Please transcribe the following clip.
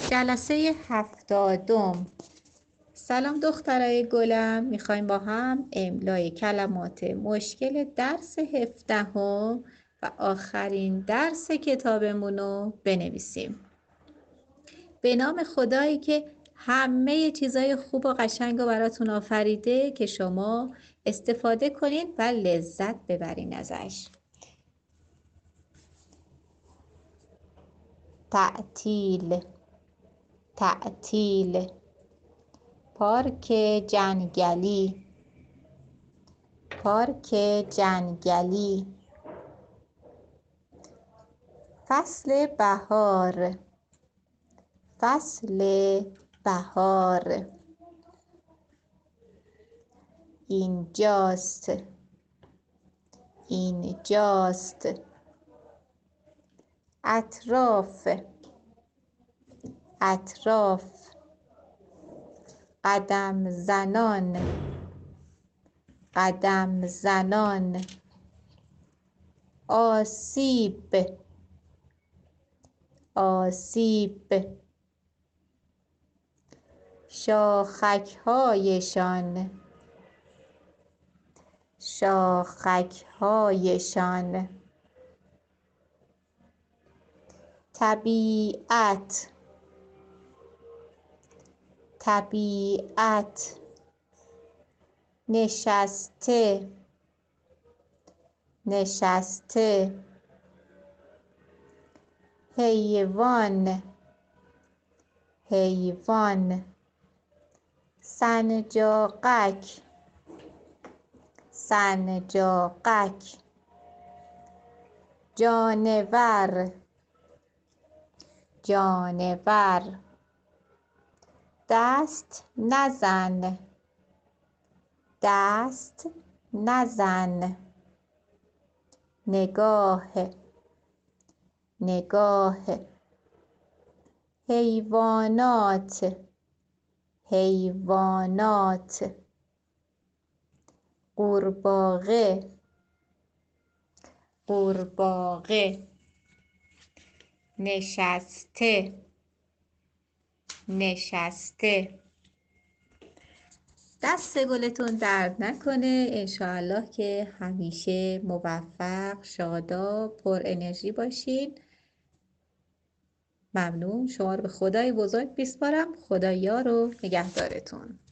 جلسه 70. سلام دخترای گلم، میخوایم با هم املای کلمات مشکل درس 17 و آخرین درس کتابمون رو بنویسیم. به نام خدایی که همه چیزای خوب و قشنگ رو براتون آفریده که شما استفاده کنین و لذت ببرین ازش. تعطیل، تعطیل. پارک جنگلی، پارک جنگلی. فصل بهار، فصل بهار. اینجاست، اینجاست. اطراف، اطراف. قدم زنان، قدم زنان. آسیب، آسیب. شاخک‌هایشان، شاخک‌هایشان. طبیعت، طبیعت. نشسته، نشسته. حیوان، حیوان. سنجاقک، سنجاقک. جانور، جانور. دست نزن، دست نزن. نگاه، نگاه. حیوانات، حیوانات. قورباغه، قورباغه. نشسته، نشسته. دست گلتون درد نکنه. انشاءالله که همیشه موفق، شاداب، پر انرژی باشین. ممنون. شما رو به خدای بزرگ میسپارم. خدا یار و نگهدارتون.